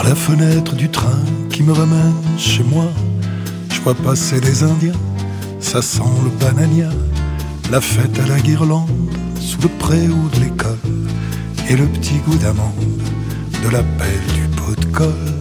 la fenêtre du train qui me ramène chez moi. Je vois passer les Indiens, ça sent le banania, la fête à la guirlande sous le préau de l'école, et le petit goût d'amande de la pelle du pot de colle.